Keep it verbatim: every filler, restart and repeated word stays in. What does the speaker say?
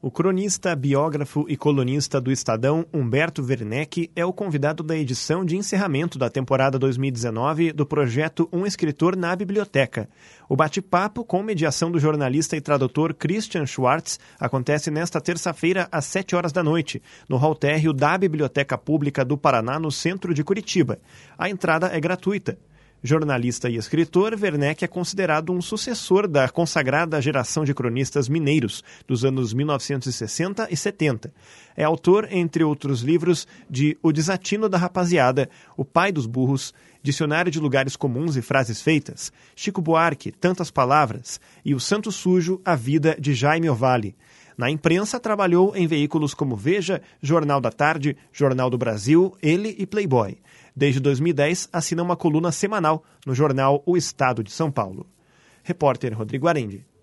O cronista, biógrafo e colunista do Estadão, Humberto Werneck, é o convidado da edição de encerramento da temporada dois mil e dezenove do projeto Um Escritor na Biblioteca. O bate-papo, com mediação do jornalista e tradutor Christian Schwartz, acontece nesta terça-feira às sete horas da noite, no hall térreo da Biblioteca Pública do Paraná, no centro de Curitiba. A entrada é gratuita. Jornalista e escritor, Werneck é considerado um sucessor da consagrada geração de cronistas mineiros dos anos mil novecentos e sessenta e setenta. É autor, entre outros livros, de O Desatino da Rapaziada, O Pai dos Burros, Dicionário de Lugares Comuns e Frases Feitas, Chico Buarque, Tantas Palavras e O Santo Sujo, A Vida de Jaime Ovalle. Na imprensa, trabalhou em veículos como Veja, Jornal da Tarde, Jornal do Brasil, Ele e Playboy. Desde dois mil e dez, assina uma coluna semanal no jornal O Estado de São Paulo. Repórter Rodrigo Arendi.